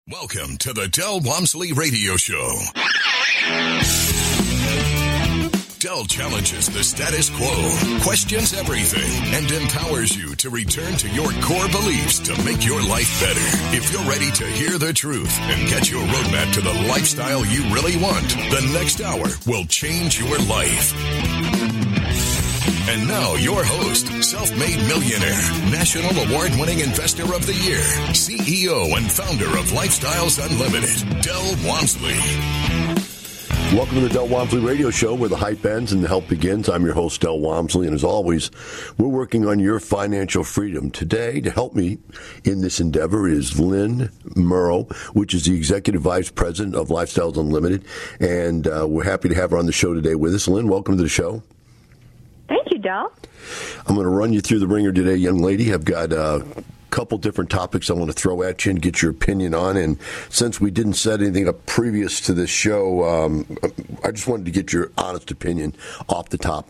Welcome to the Del Walmsley Radio Show. Del challenges the status quo, questions everything, and empowers you to return to your core beliefs to make your life better. If you're ready to hear the truth and get your roadmap to the lifestyle you really want, the next hour will change your life. And now, your host, self-made millionaire, national award-winning investor of the year, CEO and founder of Lifestyles Unlimited, Del Walmsley. Welcome to the Del Walmsley Radio Show, where the hype ends and the help begins. I'm your host, Del Walmsley, and as always, we're working on your financial freedom. Today, to help me in this endeavor is Lynn Murrow, which is the Executive Vice President of Lifestyles Unlimited, and we're happy to have her on the show today with us. Lynn, welcome to the show. Thank you, Del. I'm going to run you through the ringer today, young lady. I've got a couple different topics I want to throw at you and get your opinion on. And since we didn't set anything up previous to this show, I just wanted to get your honest opinion off the top.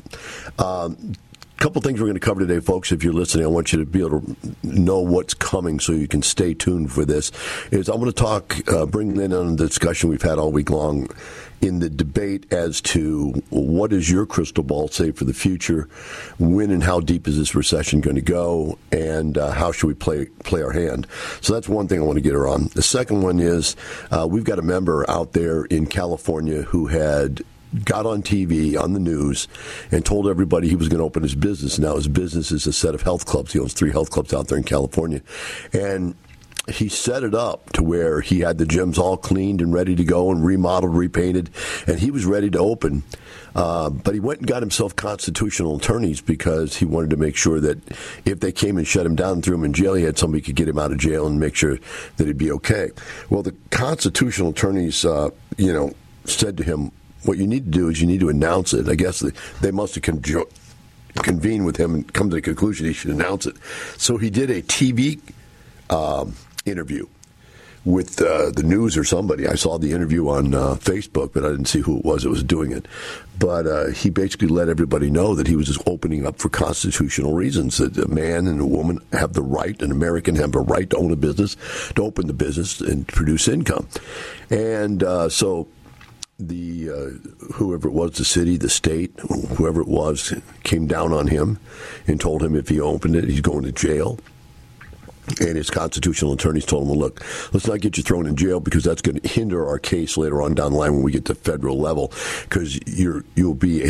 Couple things we're going to cover today, folks. If you're listening, I want you to be able to know what's coming so you can stay tuned for this. I'm going to talk, bring Lynn on the discussion we've had all week long in the debate as to what does your crystal ball say for the future, when and how deep is this recession going to go, and how should we play our hand. So that's one thing I want to get her on. The second one is we've got a member out there in California who had got on TV, on the news, and told everybody he was going to open his business. Now his business is a set of health clubs. He owns 3 health clubs out there in California. And he set it up to where he had the gyms all cleaned and ready to go and remodeled, repainted, and he was ready to open. But he went and got himself constitutional attorneys because he wanted to make sure that if they came and shut him down and threw him in jail, he had somebody who could get him out of jail and make sure that he'd be okay. Well, the constitutional attorneys, said to him, what you need to do is you need to announce it. I guess they must have convened with him and come to the conclusion he should announce it. So he did a TV interview with the news or somebody. I saw the interview on Facebook, but I didn't see who it was that was doing it. But he basically let everybody know that he was just opening up for constitutional reasons, that a man and a woman have the right, an American have a right to own a business, to open the business and produce income. And so the whoever it was, the city, the state, whoever it was, came down on him and told him if he opened it, he's going to jail. And his constitutional attorneys told him, well, look, let's not get you thrown in jail because that's going to hinder our case later on down the line when we get to federal level, because you'll be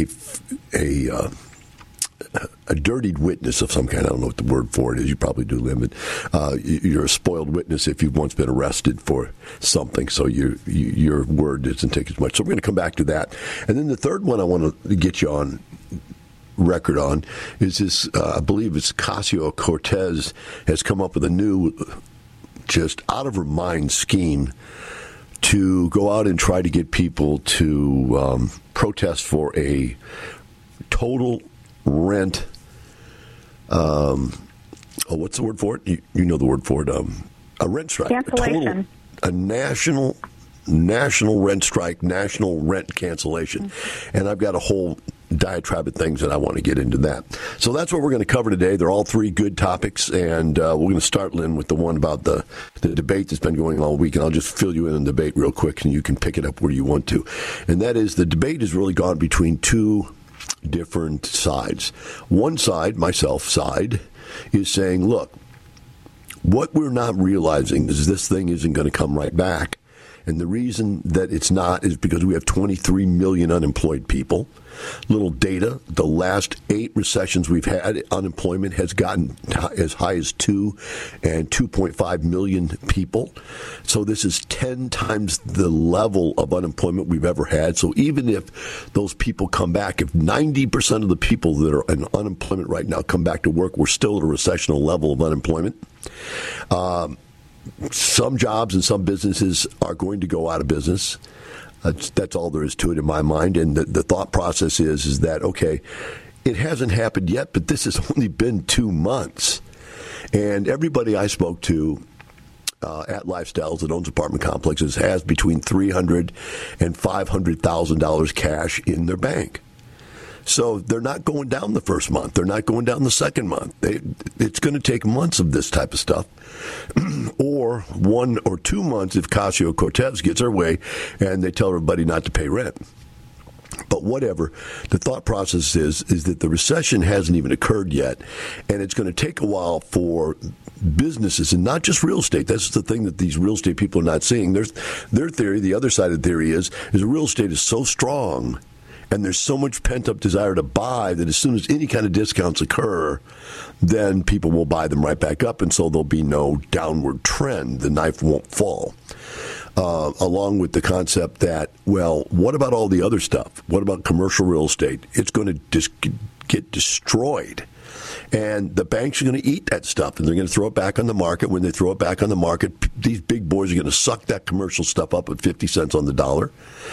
a dirtied witness of some kind. I don't know what the word for it is. You probably do, Lynn, but you're a spoiled witness if you've once been arrested for something. So your word doesn't take as much. So we're going to come back to that. And then the third one I want to get you on record on is this, I believe it's Ocasio-Cortez has come up with a new, just out of her mind scheme to go out and try to get people to protest for a total rent. What's the word for it? You know the word for it. A rent strike. Cancellation. A national rent strike, national rent cancellation. And I've got a whole diatribe of things that I want to get into that. So that's what we're going to cover today. They're all 3 good topics, and we're going to start, Lynn, with the one about the debate that's been going on all week, and I'll just fill you in on the debate real quick, and you can pick it up where you want to. And that is, the debate has really gone between 2 different sides. One side, myself side, is saying, look, what we're not realizing is this thing isn't going to come right back. And the reason that it's not is because we have 23 million unemployed people. Little data, the last 8 recessions we've had, unemployment has gotten as high as 2 and 2.5 million people. So this is 10 times the level of unemployment we've ever had. So even if those people come back, if 90% of the people that are in unemployment right now come back to work, we're still at a recessional level of unemployment. Some jobs and some businesses are going to go out of business. That's all there is to it in my mind. And the thought process is that, okay, it hasn't happened yet, but this has only been 2 months. And everybody I spoke to at Lifestyles that owns apartment complexes has between $300,000 and $500,000 cash in their bank. So they're not going down the first month. They're not going down the second month. It's going to take months of this type of stuff, or 1 or 2 months if Ocasio-Cortez gets her way and they tell everybody not to pay rent. But whatever, the thought process is that the recession hasn't even occurred yet, and it's going to take a while for businesses, and not just real estate. That's the thing that these real estate people are not seeing. Their theory, the other side of the theory is real estate is so strong, and there's so much pent-up desire to buy that as soon as any kind of discounts occur, then people will buy them right back up, and so there'll be no downward trend. The knife won't fall. Along with the concept that, well, what about all the other stuff? What about commercial real estate? It's going to just get destroyed. And the banks are going to eat that stuff, and they're going to throw it back on the market. When they throw it back on the market, these big boys are going to suck that commercial stuff up at 50 cents on the dollar.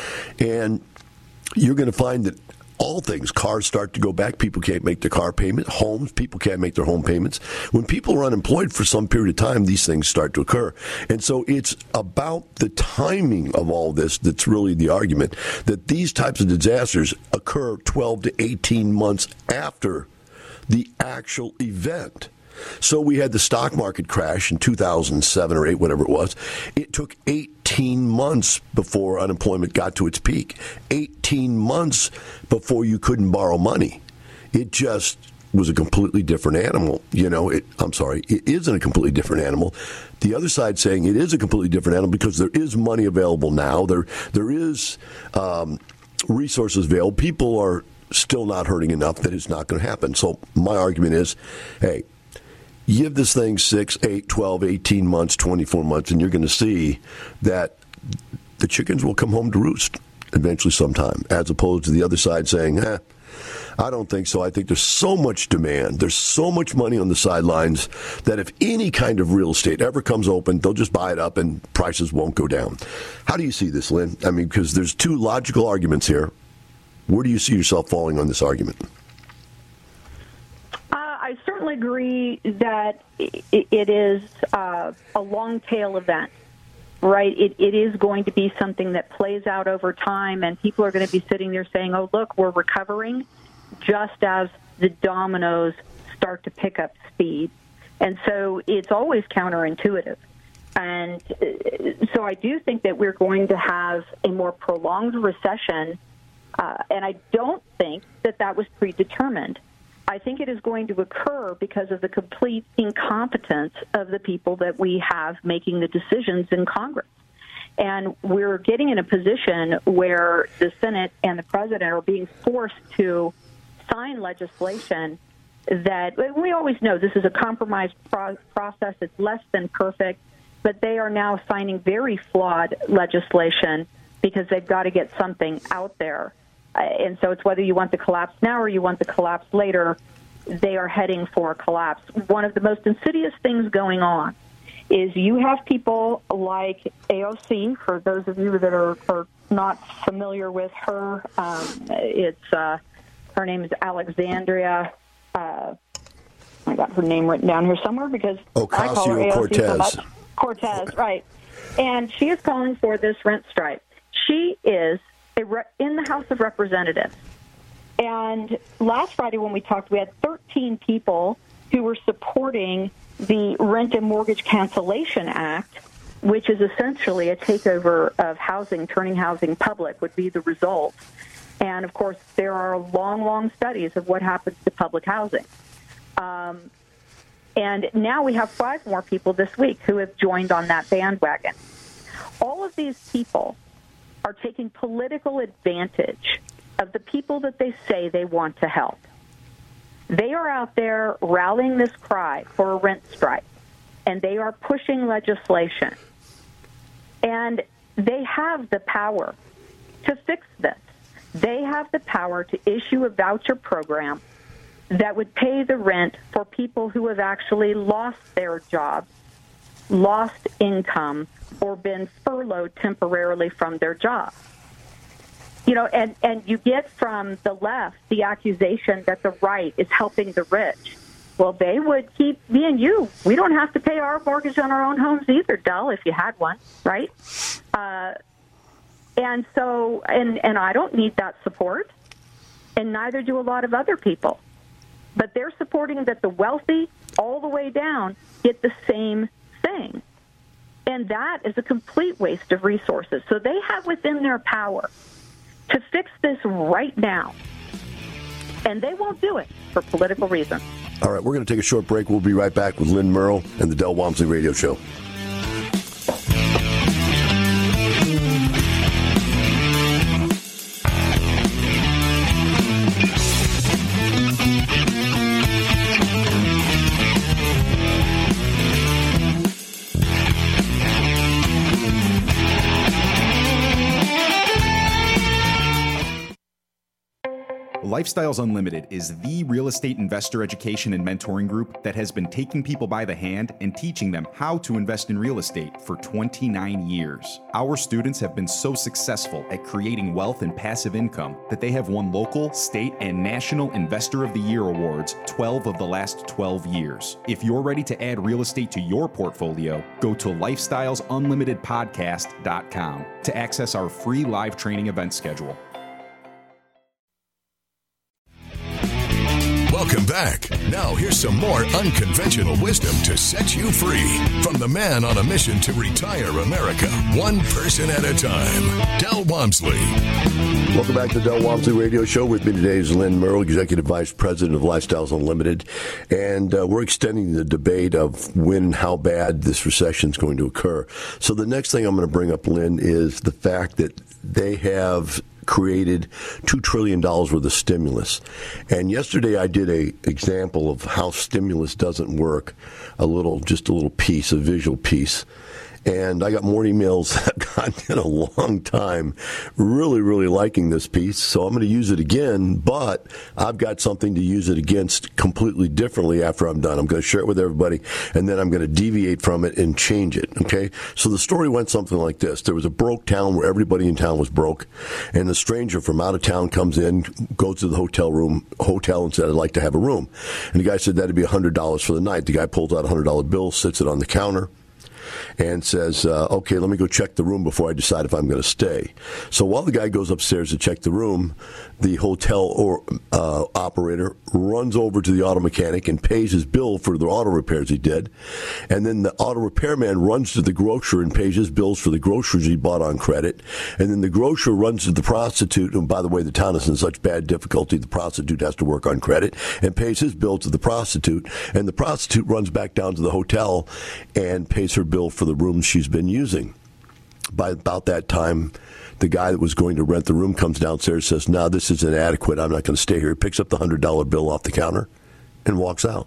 And you're going to find that all things, cars start to go back. People can't make their car payment. Homes, people can't make their home payments. When people are unemployed for some period of time, these things start to occur. And so it's about the timing of all this that's really the argument, that these types of disasters occur 12 to 18 months after the actual event. So we had the stock market crash in 2007 or 8, whatever it was. It took 18 months before unemployment got to its peak. 18 months before you couldn't borrow money. It just was a completely different animal. It isn't a completely different animal. The other side saying it is a completely different animal because there is money available now. There is resources available. People are still not hurting enough that it's not going to happen. So my argument is, hey, give this thing 6, 8, 12, 18 months, 24 months, and you're going to see that the chickens will come home to roost eventually sometime, as opposed to the other side saying, I don't think so. I think there's so much demand. There's so much money on the sidelines that if any kind of real estate ever comes open, they'll just buy it up and prices won't go down. How do you see this, Lynn? I mean, because there's two logical arguments here. Where do you see yourself falling on this argument? I certainly agree that it is a long tail event, right? It is going to be something that plays out over time, and people are going to be sitting there saying, oh, look, we're recovering, just as the dominoes start to pick up speed. And so it's always counterintuitive. And so I do think that we're going to have a more prolonged recession, and I don't think that was predetermined. I think it is going to occur because of the complete incompetence of the people that we have making the decisions in Congress. And we're getting in a position where the Senate and the President are being forced to sign legislation that we always know this is a compromise process. It's less than perfect, but they are now signing very flawed legislation because they've got to get something out there. And so it's whether you want the collapse now or you want the collapse later, they are heading for a collapse. One of the most insidious things going on is you have people like AOC, for those of you that are not familiar with her, her name is Alexandria. I got her name written down here somewhere because I call her AOC so much. Cortez, right. And she is calling for this rent strike. She is in the House of Representatives. And last Friday when we talked, we had 13 people who were supporting the Rent and Mortgage Cancellation Act, which is essentially a takeover of housing, turning housing public would be the result. And, of course, there are long, long studies of what happens to public housing. And now we have 5 more people this week who have joined on that bandwagon. All of these people are taking political advantage of the people that they say they want to help. They are out there rallying this cry for a rent strike, and they are pushing legislation. And they have the power to fix this. They have the power to issue a voucher program that would pay the rent for people who have actually lost their jobs, lost income, or been furloughed temporarily from their job. You know, and you get from the left the accusation that the right is helping the rich. Well, they would keep me and you. We don't have to pay our mortgage on our own homes either, Del, if you had one, right? And so, and I don't need that support. and neither do a lot of other people. But they're supporting that the wealthy all the way down get the same thing. And that is a complete waste of resources. So they have within their power to fix this right now. And they won't do it for political reasons. All right, we're going to take a short break. We'll be right back with Lynn Merle and the Del Walmsley Radio Show. Lifestyles Unlimited is the real estate investor education and mentoring group that has been taking people by the hand and teaching them how to invest in real estate for 29 years. Our students have been so successful at creating wealth and passive income that they have won local, state, and national Investor of the Year awards 12 of the last 12 years. If you're ready to add real estate to your portfolio, go to lifestylesunlimitedpodcast.com to access our free live training event schedule. Welcome back. Now here's some more unconventional wisdom to set you free from the man on a mission to retire America, one person at a time, Del Walmsley. Welcome back to the Del Walmsley Radio Show. With me today is Lynn Merle, Executive Vice President of Lifestyles Unlimited. And we're extending the debate of when and how bad this recession is going to occur. So the next thing I'm going to bring up, Lynn, is the fact that they have created $2 trillion worth of stimulus. And yesterday I did an example of how stimulus doesn't work, just a little piece, a visual piece. And I got more emails that I've gotten in a long time really, really liking this piece. So I'm going to use it again, but I've got something to use it against completely differently after I'm done. I'm going to share it with everybody, and then I'm going to deviate from it and change it, okay? So the story went something like this. There was a broke town where everybody in town was broke, and a stranger from out of town comes in, goes to the hotel and said, I'd like to have a room. And the guy said that'd be $100 for the night. The guy pulls out a $100 bill, sits it on the counter, and says, okay, let me go check the room before I decide if I'm going to stay. So while the guy goes upstairs to check the room, the hotel operator runs over to the auto mechanic and pays his bill for the auto repairs he did. And then the auto repairman runs to the grocer and pays his bills for the groceries he bought on credit. And then the grocer runs to the prostitute, and by the way, the town is in such bad difficulty, the prostitute has to work on credit, and pays his bill to the prostitute. And the prostitute runs back down to the hotel and pays her bill for the room she's been using. By about that time, the guy that was going to rent the room comes downstairs, says, no, this is inadequate, I'm not going to stay here. He picks up the $100 bill off the counter and walks out.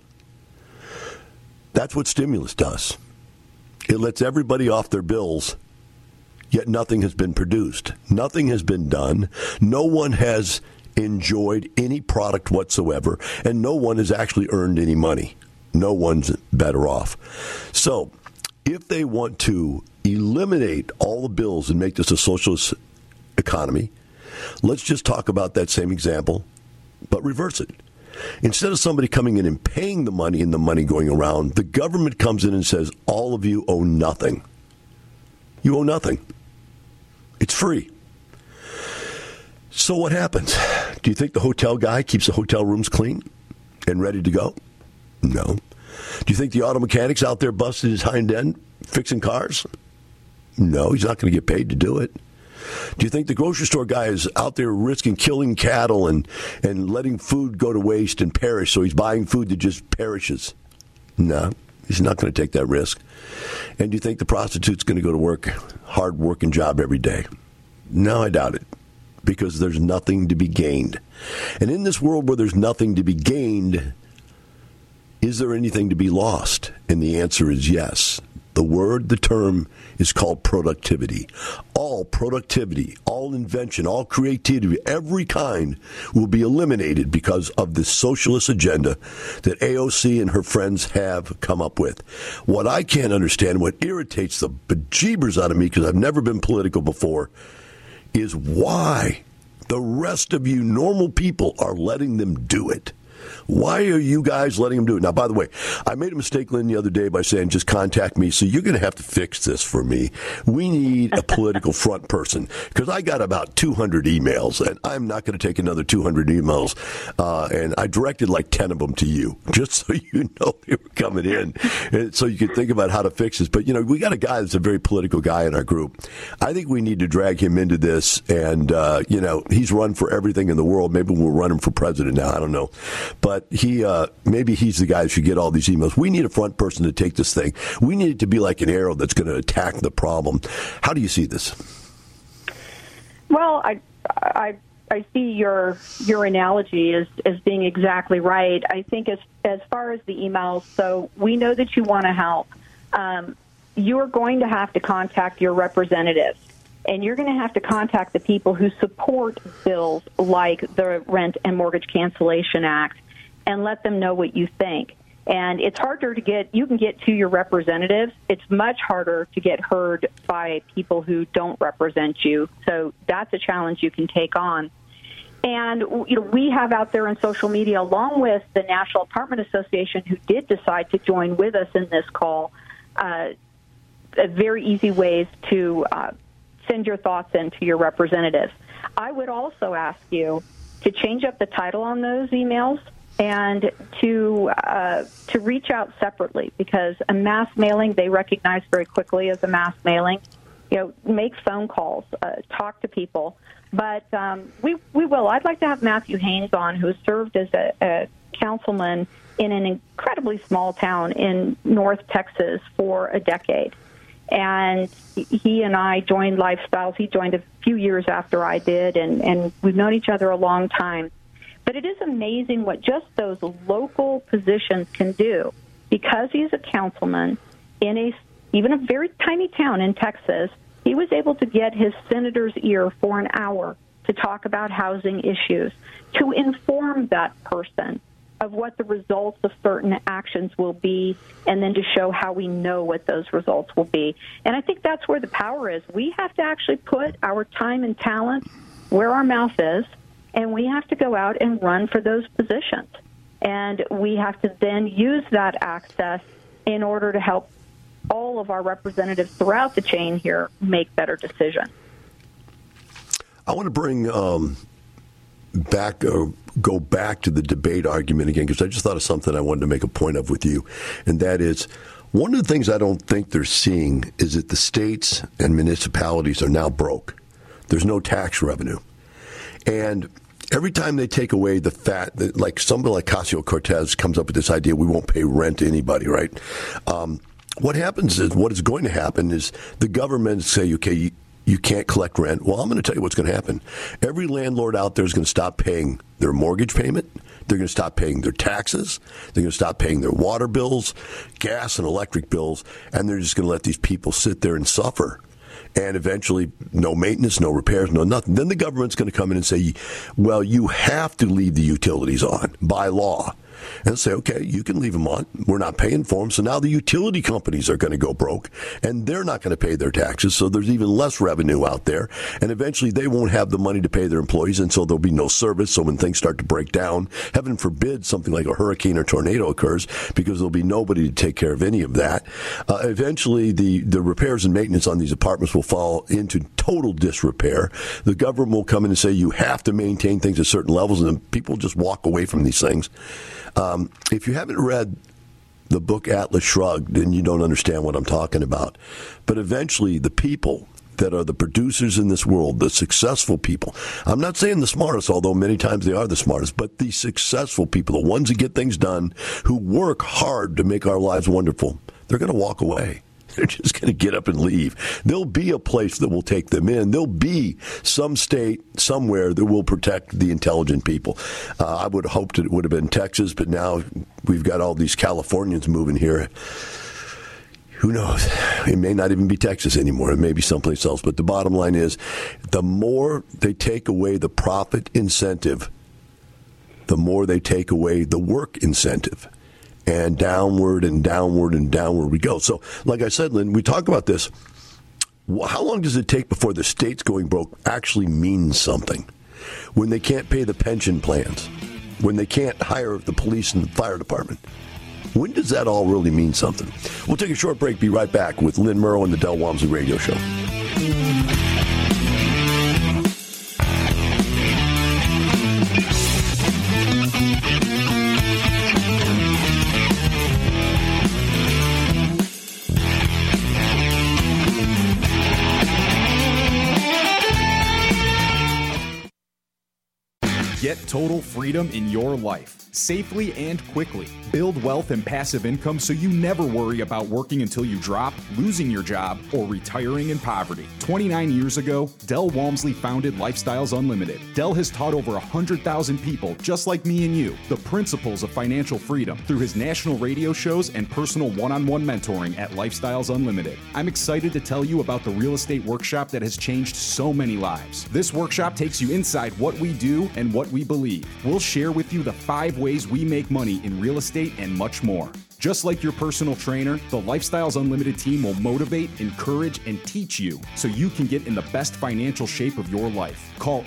That's what stimulus does. It lets everybody off their bills, yet nothing has been produced. Nothing has been done. No one has enjoyed any product whatsoever, and no one has actually earned any money. No one's better off. So, if they want to eliminate all the bills and make this a socialist economy, let's just talk about that same example, but reverse it. Instead of somebody coming in and paying the money and the money going around, the government comes in and says, all of you owe nothing. You owe nothing. It's free. So what happens? Do you think the hotel guy keeps the hotel rooms clean and ready to go? No. Do you think the auto mechanic's out there busting his hind end fixing cars? No, he's not going to get paid to do it. Do you think the grocery store guy is out there risking killing cattle and letting food go to waste and perish, so he's buying food that just perishes? No, he's not going to take that risk. And do you think the prostitute's going to go to work, hard working job every day? No, I doubt it, because there's nothing to be gained. And in this world where there's nothing to be gained, is there anything to be lost? And the answer is yes. The term is called productivity. All productivity, all invention, all creativity, every kind will be eliminated because of the socialist agenda that AOC and her friends have come up with. What I can't understand, what irritates the bejeebers out of me, because I've never been political before, is why the rest of you normal people are letting them do it. Why are you guys letting him do it? Now, by the way, I made a mistake, Lynn, the other day by saying just contact me. So you're going to have to fix this for me. We need a political front person because I got about 200 emails, and I'm not going to take another 200 emails. And I directed like 10 of them to you, just so you know they were coming in, and so you can think about how to fix this. But, we got a guy that's a very political guy in our group. I think we need to drag him into this, and, he's run for everything in the world. Maybe we'll run him for president now. I don't know. But maybe he's the guy that should get all these emails. We need a front person to take this thing. We need it to be like an arrow that's going to attack the problem. How do you see this? Well, I see your analogy as being exactly right. I think as far as the emails, so we know that you want to help. You're going to have to contact your representatives. And you're going to have to contact the people who support bills like the Rent and Mortgage Cancellation Act and let them know what you think. And it's harder you can get to your representatives. It's much harder to get heard by people who don't represent you. So that's a challenge you can take on. And we have out there in social media, along with the National Apartment Association, who did decide to join with us in this call, very easy ways to send your thoughts in to your representatives. I would also ask you to change up the title on those emails and to reach out separately, because a mass mailing they recognize very quickly as a mass mailing. Make phone calls, talk to people. But we will. I'd like to have Matthew Haynes on, who has served as a councilman in an incredibly small town in North Texas for a decade. And he and I joined Lifestyles. He joined a few years after I did, and we've known each other a long time. But it is amazing what just those local positions can do. Because he's a councilman in even a very tiny town in Texas, he was able to get his senator's ear for an hour to talk about housing issues, to inform that person of what the results of certain actions will be, and then to show how we know what those results will be. And I think that's where the power is. We have to actually put our time and talent where our mouth is, and we have to go out and run for those positions. And we have to then use that access in order to help all of our representatives throughout the chain here make better decisions. I want to bring go back to the debate argument again, because I just thought of something I wanted to make a point of with you, and that is one of the things I don't think they're seeing is that the states and municipalities are now broke. There's no tax revenue. And every time they take away the fat, like somebody like Ocasio-Cortez comes up with this idea, we won't pay rent to anybody, right? What is going to happen is the government say, okay, you can't collect rent. Well, I'm going to tell you what's going to happen. Every landlord out there is going to stop paying their mortgage payment. They're going to stop paying their taxes. They're going to stop paying their water bills, gas and electric bills, and they're just going to let these people sit there and suffer. And eventually, no maintenance, no repairs, no nothing. Then the government's going to come in and say, well, you have to leave the utilities on by law. And say, okay, you can leave them on. We're not paying for them. So now the utility companies are going to go broke, and they're not going to pay their taxes. So there's even less revenue out there. And eventually they won't have the money to pay their employees, and so there'll be no service. So when things start to break down, heaven forbid something like a hurricane or tornado occurs, because there'll be nobody to take care of any of that. Eventually the repairs and maintenance on these apartments will fall into total disrepair. The government will come in and say you have to maintain things at certain levels, and then people just walk away from these things. If you haven't read the book Atlas Shrugged, then you don't understand what I'm talking about. But eventually, the people that are the producers in this world, the successful people, I'm not saying the smartest, although many times they are the smartest, but the successful people, the ones that get things done, who work hard to make our lives wonderful, they're going to walk away. They're just going to get up and leave. There'll be a place that will take them in. There'll be some state somewhere that will protect the intelligent people. I would have hoped it would have been Texas, but now we've got all these Californians moving here. Who knows? It may not even be Texas anymore. It may be someplace else. But the bottom line is, the more they take away the profit incentive, the more they take away the work incentive. And downward and downward and downward we go. So, like I said, Lynn, we talk about this. How long does it take before the states going broke actually means something? When they can't pay the pension plans, when they can't hire the police and the fire department? When does that all really mean something? We'll take a short break, be right back with Lynn Murrow and the Del Walmsley Radio Show. Get total freedom in your life, safely and quickly. Build wealth and passive income so you never worry about working until you drop, losing your job, or retiring in poverty. 29 years ago, Del Walmsley founded Lifestyles Unlimited. Del has taught over 100,000 people, just like me and you, the principles of financial freedom through his national radio shows and personal one-on-one mentoring at Lifestyles Unlimited. I'm excited to tell you about the real estate workshop that has changed so many lives. This workshop takes you inside what we do and what we believe. We'll share with you the 5 ways we make money in real estate and much more. Just like your personal trainer, the Lifestyles Unlimited team will motivate, encourage, and teach you so you can get in the best financial shape of your life. Call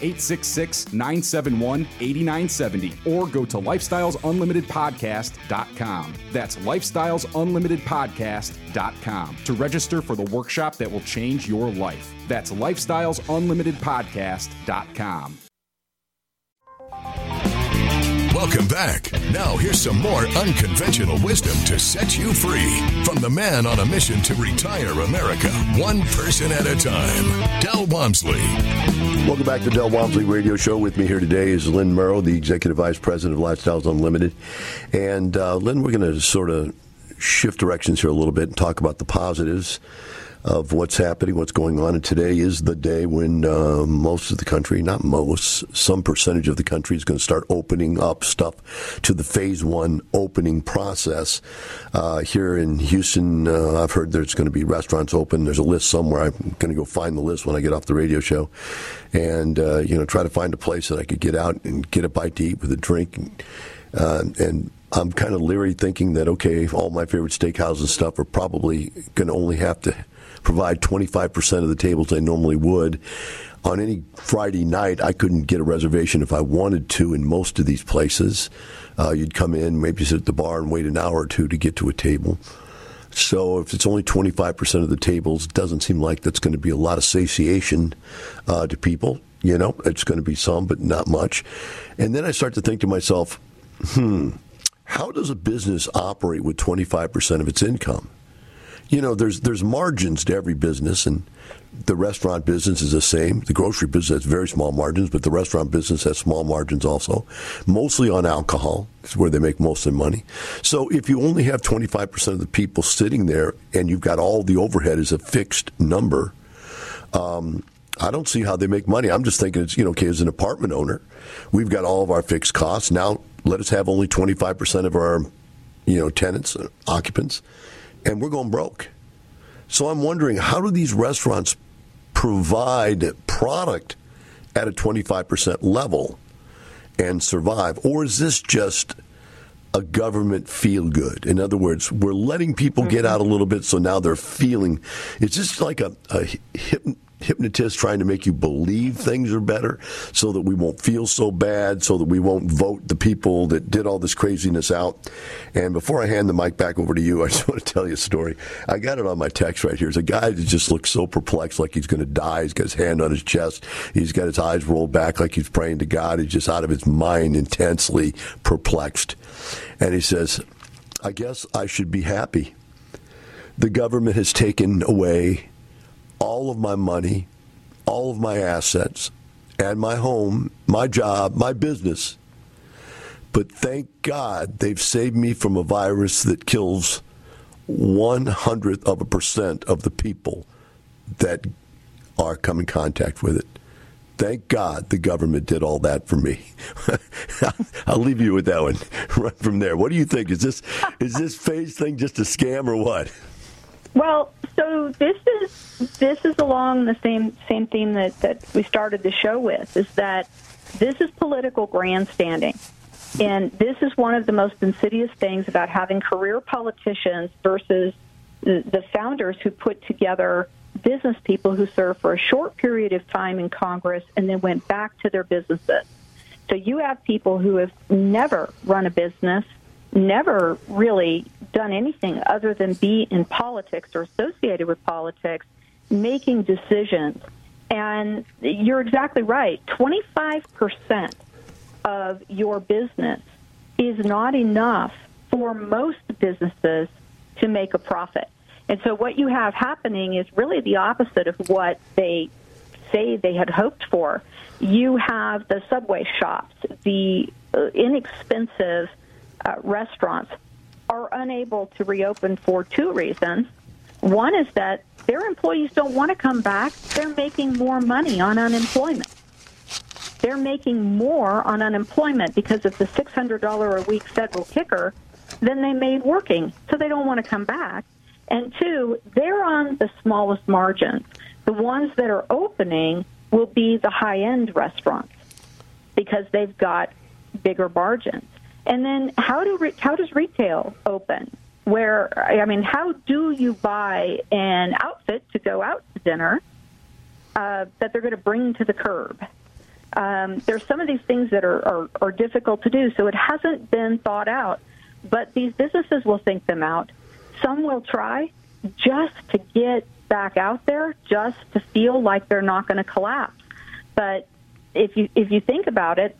866-971-8970 or go to lifestylesunlimitedpodcast.com. That's lifestylesunlimitedpodcast.com to register for the workshop that will change your life. That's lifestylesunlimitedpodcast.com. Welcome back. Now here's some more unconventional wisdom to set you free from the man on a mission to retire America, one person at a time, Del Walmsley. Welcome back to the Del Walmsley Radio Show. With me here today is Lynn Murrow, the Executive Vice President of Lifestyles Unlimited. And Lynn, we're going to sort of shift directions here a little bit and talk about the positives of what's happening, what's going on. And today is the day when most of the country, not most, some percentage of the country is going to start opening up stuff to the phase 1 opening process. Here in Houston, I've heard there's going to be restaurants open. There's a list somewhere. I'm going to go find the list when I get off the radio show and, try to find a place that I could get out and get a bite to eat with a drink. And I'm kind of leery thinking that, okay, all my favorite steakhouses and stuff are probably going to only have to provide 25% of the tables they normally would. On any Friday night, I couldn't get a reservation if I wanted to in most of these places. You'd come in, maybe sit at the bar and wait an hour or two to get to a table. So if it's only 25% of the tables, it doesn't seem like that's going to be a lot of satiation to people. It's going to be some, but not much. And then I start to think to myself, how does a business operate with 25% of its income? There's margins to every business, and the restaurant business is the same. The grocery business has very small margins, but the restaurant business has small margins also, mostly on alcohol. It's where they make most of their money. So if you only have 25% of the people sitting there and you've got all the overhead as a fixed number, I don't see how they make money. I'm just thinking it's, okay, as an apartment owner, we've got all of our fixed costs. Now let us have only 25% of our, tenants, occupants, and we're going broke. So I'm wondering, how do these restaurants provide product at a 25% level and survive? Or is this just a government feel-good? In other words, we're letting people get out a little bit, so now they're feeling. It's just like a hypnotist trying to make you believe things are better so that we won't feel so bad, so that we won't vote the people that did all this craziness out. And before I hand the mic back over to you, I just want to tell you a story. I got it on my text right here. There's a guy that just looks so perplexed, like he's going to die. He's got his hand on his chest. He's got his eyes rolled back like he's praying to God. He's just out of his mind, intensely perplexed. And he says, I guess I should be happy. The government has taken away all of my money, all of my assets, and my home, my job, my business. But thank God they've saved me from a virus that kills 0.01% of the people that are come in contact with it. Thank God the government did all that for me. I'll leave you with that one right from there. What do you think? Is this phase thing just a scam or what? Well, so this is along the same theme that we started the show with, is that this is political grandstanding. And this is one of the most insidious things about having career politicians versus the founders who put together business people who served for a short period of time in Congress and then went back to their businesses. So you have people who have never run a business, never really done anything other than be in politics or associated with politics, making decisions. And you're exactly right. 25% of your business is not enough for most businesses to make a profit. And so what you have happening is really the opposite of what they say they had hoped for. You have the Subway shops, the inexpensive restaurants are unable to reopen for two reasons. One is that their employees don't want to come back. They're making more money on unemployment. They're making more on unemployment because of the $600 a week federal kicker than they made working, so they don't want to come back. And two, they're on the smallest margins. The ones that are opening will be the high-end restaurants because they've got bigger margins. And then how does retail open? How do you buy an outfit to go out to dinner that they're going to bring to the curb? There's some of these things that are difficult to do, so it hasn't been thought out. But these businesses will think them out. Some will try just to get back out there, just to feel like they're not going to collapse. But if you think about it,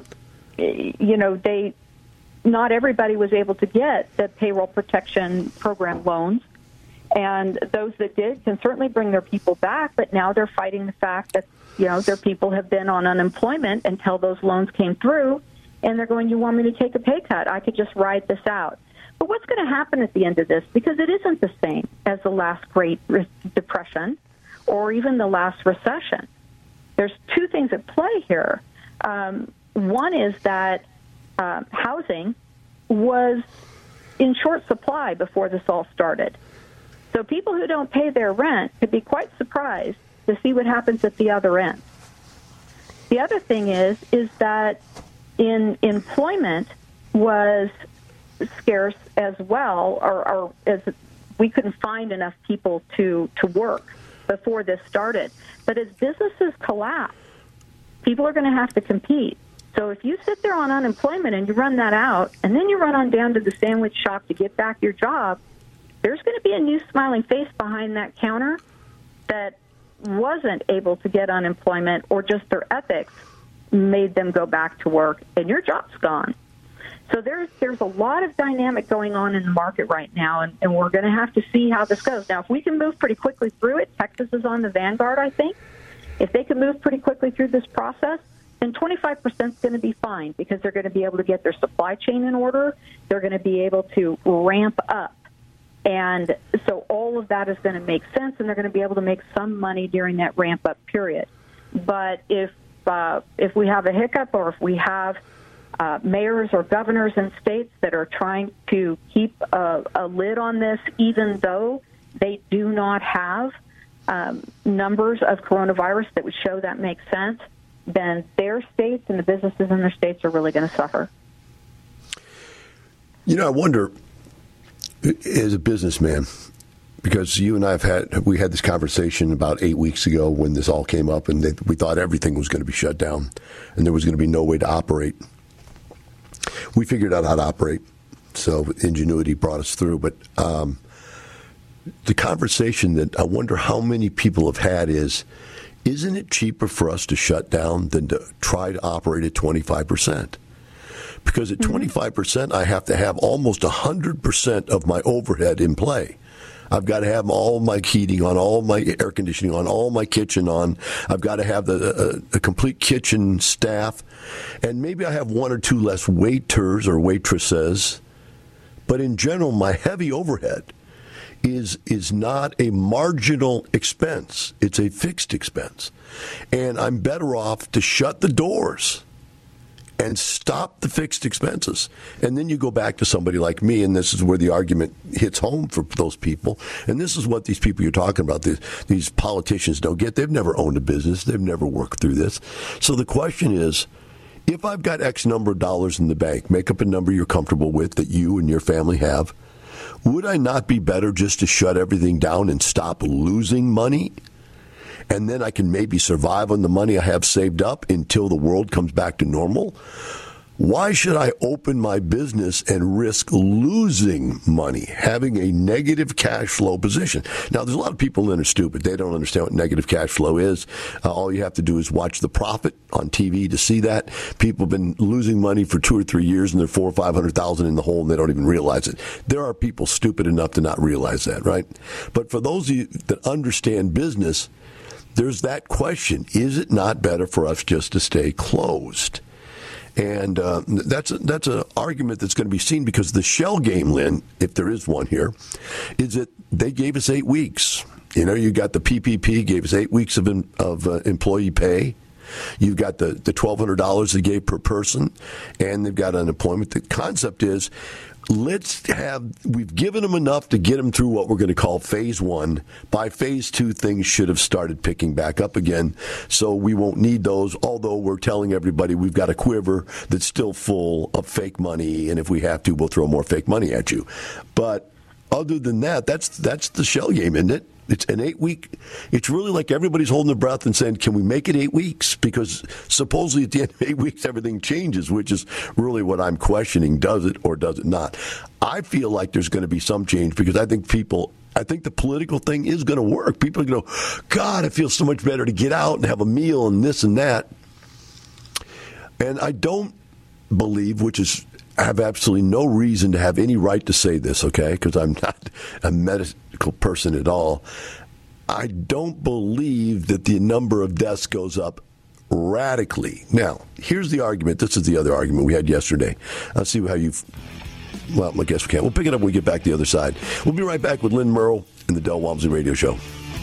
not everybody was able to get the payroll protection program loans, and those that did can certainly bring their people back. But now they're fighting the fact that their people have been on unemployment until those loans came through, and they're going, "You want me to take a pay cut? I could just ride this out." But what's going to happen at the end of this? Because it isn't the same as the last Great Depression or even the last recession. There's two things at play here. One is that housing was in short supply before this all started. So people who don't pay their rent could be quite surprised to see what happens at the other end. The other thing is that employment was scarce as well, or as we couldn't find enough people to work before this started. But as businesses collapse, people are going to have to compete. So if you sit there on unemployment and you run that out, and then you run on down to the sandwich shop to get back your job, there's going to be a new smiling face behind that counter that wasn't able to get unemployment, or just their ethics made them go back to work, and your job's gone. So there's a lot of dynamic going on in the market right now, and we're going to have to see how this goes. Now, if we can move pretty quickly through it, Texas is on the vanguard, I think. If they can move pretty quickly through this process, then 25% is going to be fine, because they're going to be able to get their supply chain in order. They're going to be able to ramp up. And so all of that is going to make sense, and they're going to be able to make some money during that ramp-up period. But if we have a hiccup, or if we have mayors or governors in states that are trying to keep a lid on this, even though they do not have numbers of coronavirus that would show that makes sense, then their states and the businesses in their states are really going to suffer. I wonder, as a businessman, because you and I we had this conversation about 8 weeks ago when this all came up, and we thought everything was going to be shut down and there was going to be no way to operate. We figured out how to operate, so ingenuity brought us through. But the conversation that I wonder how many people have had is, isn't it cheaper for us to shut down than to try to operate at 25%? Because at 25%, I have to have almost 100% of my overhead in play. I've got to have all my heating on, all my air conditioning on, all my kitchen on. I've got to have a complete kitchen staff. And maybe I have one or two less waiters or waitresses. But in general, my heavy overhead is not a marginal expense. It's a fixed expense. And I'm better off to shut the doors and stop the fixed expenses. And then you go back to somebody like me, and this is where the argument hits home for those people. And this is what these people you're talking about, these politicians don't get. They've never owned a business. They've never worked through this. So the question is, if I've got X number of dollars in the bank, make up a number you're comfortable with that you and your family have, would I not be better just to shut everything down and stop losing money and then I can maybe survive on the money I have saved up until the world comes back to normal? Why should I open my business and risk losing money, having a negative cash flow position? Now, there's a lot of people that are stupid. They don't understand what negative cash flow is. All you have to do is watch the profit on TV to see that. People have been losing money for 2 or 3 years, and they're $400,000 or $500,000 in the hole, and they don't even realize it. There are people stupid enough to not realize that, right? But for those of you that understand business, there's that question. Is it not better for us just to stay closed? And that's an argument that's going to be seen because the shell game, Lynn, if there is one here, is that they gave us 8 weeks. You know, you got the PPP, gave us 8 weeks of employee pay. You've got the $1,200 they gave per person, and they've got unemployment. The concept is, we've given them enough to get them through what we're going to call phase 1. By phase 2, things should have started picking back up again, so we won't need those, although we're telling everybody we've got a quiver that's still full of fake money, and if we have to, we'll throw more fake money at you. But other than that, that's the shell game, isn't it? It's an 8-week. It's really like everybody's holding their breath and saying, can we make it 8 weeks? Because supposedly at the end of 8 weeks, everything changes, which is really what I'm questioning. Does it or does it not? I feel like there's going to be some change because I think the political thing is going to work. People are going to go, God, it feels so much better to get out and have a meal and this and that. And I don't believe, I have absolutely no reason to have any right to say this, okay, because I'm not a medical person at all. I don't believe that the number of deaths goes up radically. Now, here's the argument. This is the other argument we had yesterday. I'll see how you've... Well, I guess we can't. We'll pick it up when we get back to the other side. We'll be right back with Lynn Merle and the Del Walmsley Radio Show.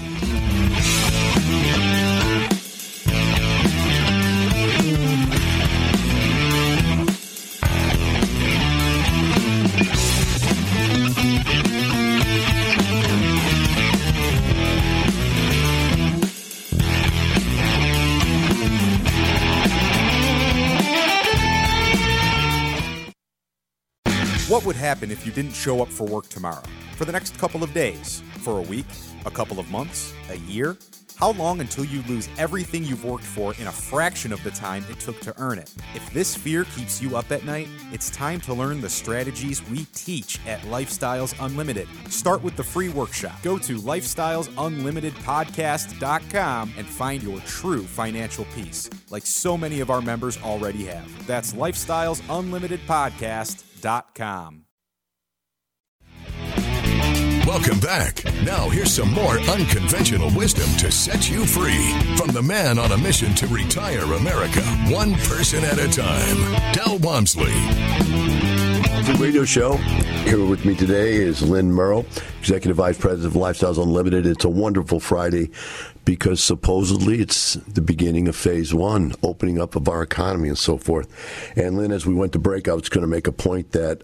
What would happen if you didn't show up for work tomorrow? For the next couple of days? For a week? A couple of months? A year? How long until you lose everything you've worked for in a fraction of the time it took to earn it? If this fear keeps you up at night, it's time to learn the strategies we teach at Lifestyles Unlimited. Start with the free workshop. Go to lifestylesunlimitedpodcast.com and find your true financial peace, like so many of our members already have. That's lifestylesunlimitedpodcast.com. Welcome back. Now here's some more unconventional wisdom to set you free from the man on a mission to retire America, one person at a time, Del Walmsley. The radio show. Here with me today is Lynn Merle, Executive Vice President of Lifestyles Unlimited. It's a wonderful Friday because supposedly it's the beginning of phase 1, opening up of our economy and so forth. And Lynn, as we went to break, I was going to make a point that,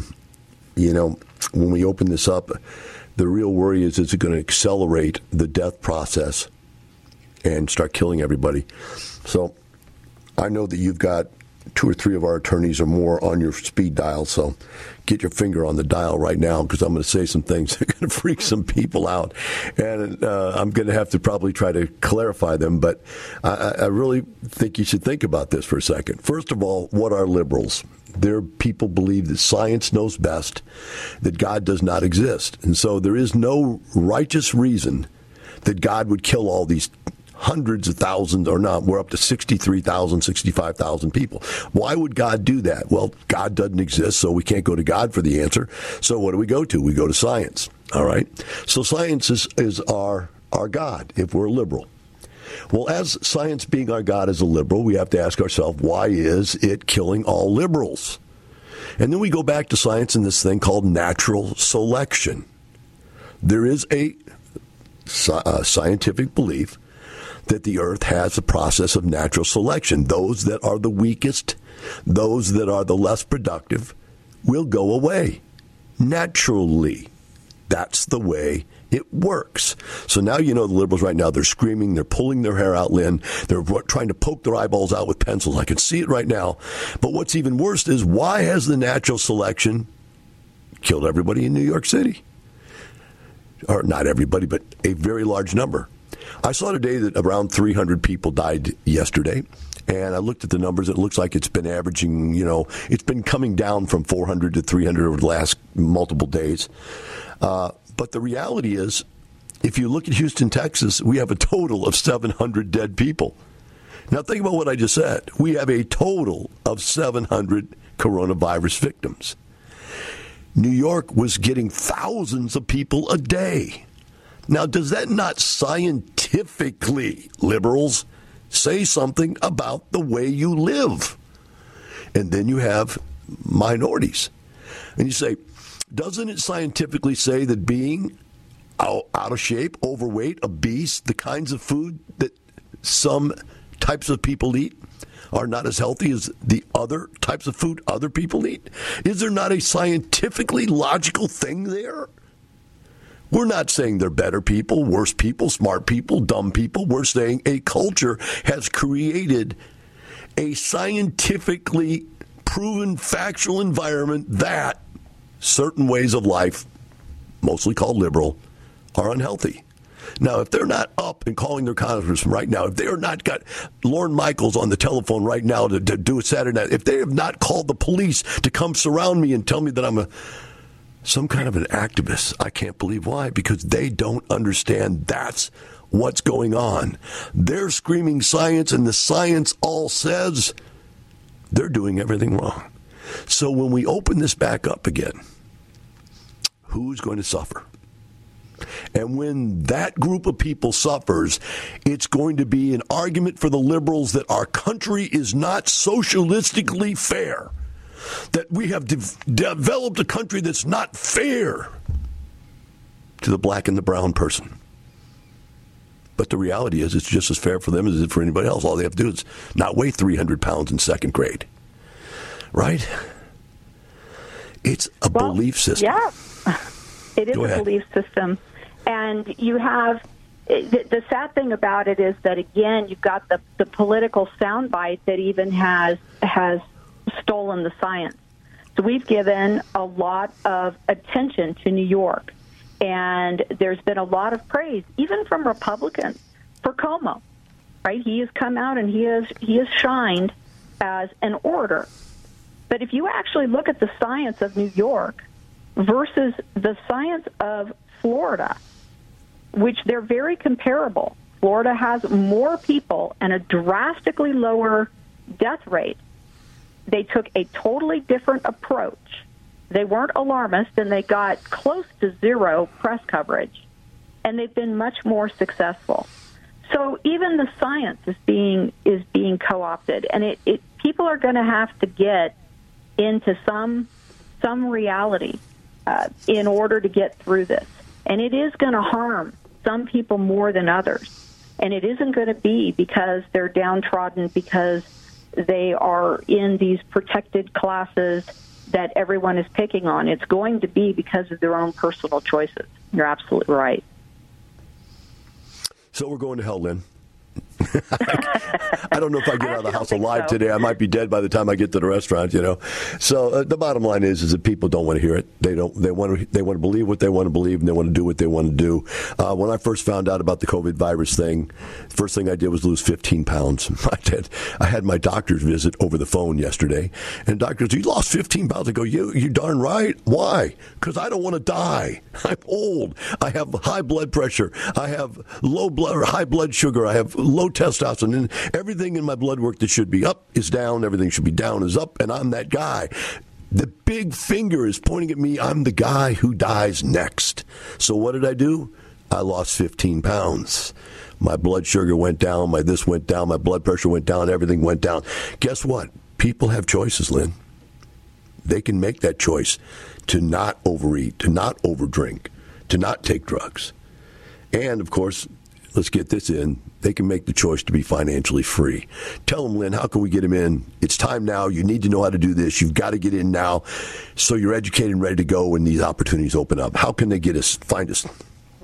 when we open this up, the real worry is it going to accelerate the death process and start killing everybody? So I know that you've got 2 or 3 of our attorneys or more on your speed dial, so get your finger on the dial right now because I'm going to say some things that are going to freak some people out, and I'm going to have to probably try to clarify them, but I really think you should think about this for a second. First of all, what are liberals? Their people believe that science knows best, that God does not exist, and so there is no righteous reason that God would kill all these hundreds of thousands, or not, we're up to 63,000, 65,000 people. Why would God do that? Well, God doesn't exist, so we can't go to God for the answer. So what do we go to? We go to science, all right? So science is our God, if we're liberal. Well, as science being our God as a liberal, we have to ask ourselves, why is it killing all liberals? And then we go back to science and this thing called natural selection. There is a scientific belief that the earth has a process of natural selection. Those that are the weakest, those that are the less productive, will go away naturally. That's the way it works. So now you know the liberals right now, they're screaming, they're pulling their hair out, Lynn. They're trying to poke their eyeballs out with pencils. I can see it right now. But what's even worse is, why has the natural selection killed everybody in New York City? Or not everybody, but a very large number. I saw today that around 300 people died yesterday. And I looked at the numbers. It looks like it's been averaging, it's been coming down from 400 to 300 over the last multiple days. But the reality is, if you look at Houston, Texas, we have a total of 700 dead people. Now, think about what I just said. We have a total of 700 coronavirus victims. New York was getting thousands of people a day. Now, does that not scientifically, liberals, say something about the way you live? And then you have minorities. And you say, doesn't it scientifically say that being out of shape, overweight, obese, the kinds of food that some types of people eat are not as healthy as the other types of food other people eat? Is there not a scientifically logical thing there? We're not saying they're better people, worse people, smart people, dumb people. We're saying a culture has created a scientifically proven factual environment that certain ways of life, mostly called liberal, are unhealthy. Now, if they're not up and calling their congressman right now, if they are not got Lorne Michaels on the telephone right now to do a Saturday night, if they have not called the police to come surround me and tell me that I'm some kind of an activist, I can't believe why, because they don't understand that's what's going on. They're screaming science, and the science all says they're doing everything wrong. So when we open this back up again, who's going to suffer? And when that group of people suffers, it's going to be an argument for the liberals that our country is not socialistically fair, that we have developed a country that's not fair to the black and the brown person. But the reality is it's just as fair for them as it is for anybody else. All they have to do is not weigh 300 pounds in second grade. Right? It's a belief system. Yeah, it is a belief system. And you have, the sad thing about it is that, again, you've got the political soundbite that even has stolen the science. So we've given a lot of attention to New York, and there's been a lot of praise, even from Republicans, for Cuomo. Right? He has come out and he has shined as an orator. But if you actually look at the science of New York versus the science of Florida, which they're very comparable. Florida has more people and a drastically lower death rate. They took a totally different approach. They weren't alarmist, and they got close to zero press coverage, and they've been much more successful. So even the science is being co-opted, and people are going to have to get into some reality in order to get through this. And it is going to harm some people more than others. And it isn't going to be because they're downtrodden, because they are in these protected classes that everyone is picking on. It's going to be because of their own personal choices. You're absolutely right. So we're going to hell, Lynn. I don't know if I get out of the house alive today. I might be dead by the time I get to the restaurant, So the bottom line is that people don't want to hear it. They want to believe what they want to believe, and they want to do what they want to do. When I first found out about the COVID virus thing, the first thing I did was lose 15 pounds. I had my doctor's visit over the phone yesterday, and the doctor said, "You lost 15 pounds." I go, "You darn right. Why? Because I don't want to die. I'm old. I have high blood pressure. I have high blood sugar. I have low testosterone, and everything in my blood work that should be up is down. Everything should be down is up, and I'm that guy." The big finger is pointing at me. I'm the guy who dies next. So what did I do? I lost 15 pounds. My blood sugar went down. My this went down. My blood pressure went down. Everything went down. Guess what? People have choices, Lynn. They can make that choice to not overeat, to not overdrink, to not take drugs. And, of course, let's get this in. They can make the choice to be financially free. Tell them, Lynn, how can we get them in? It's time now. You need to know how to do this. You've got to get in now so you're educated and ready to go when these opportunities open up. How can they find us?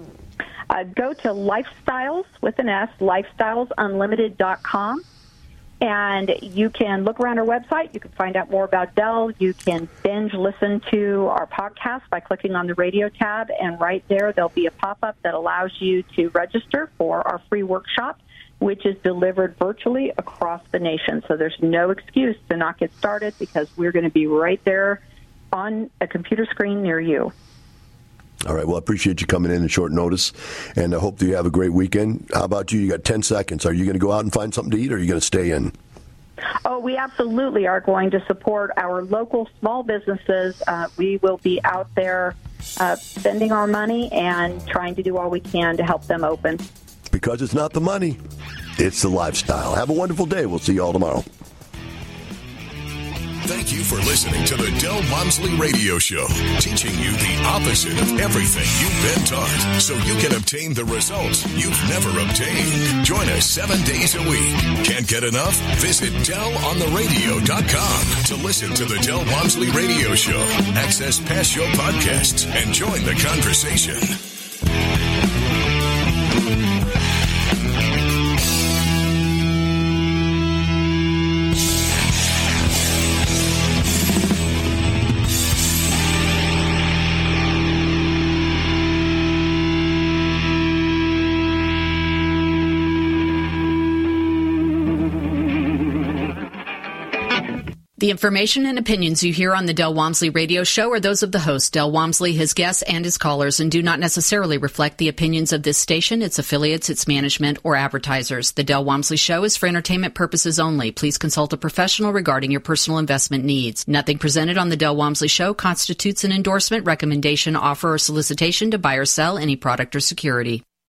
Go to Lifestyles, with an S, lifestylesunlimited.com, And you can look around our website. You can find out more about Dell. You can binge listen to our podcast by clicking on the radio tab. And right there, there'll be a pop-up that allows you to register for our free workshop, which is delivered virtually across the nation. So there's no excuse to not get started because we're going to be right there on a computer screen near you. All right. Well, I appreciate you coming in at short notice, and I hope that you have a great weekend. How about you? You got 10 seconds. Are you going to go out and find something to eat, or are you going to stay in? Oh, we absolutely are going to support our local small businesses. We will be out there spending our money and trying to do all we can to help them open. Because it's not the money, it's the lifestyle. Have a wonderful day. We'll see you all tomorrow. Thank you for listening to the Del Walmsley Radio Show, teaching you the opposite of everything you've been taught so you can obtain the results you've never obtained. Join us 7 days a week. Can't get enough? Visit DellOnTheRadio.com to listen to the Del Walmsley Radio Show, access past show podcasts, and join the conversation. The information and opinions you hear on the Del Walmsley Radio Show are those of the host, Del Walmsley, his guests, and his callers, and do not necessarily reflect the opinions of this station, its affiliates, its management, or advertisers. The Del Walmsley Show is for entertainment purposes only. Please consult a professional regarding your personal investment needs. Nothing presented on the Del Walmsley Show constitutes an endorsement, recommendation, offer, or solicitation to buy or sell any product or security.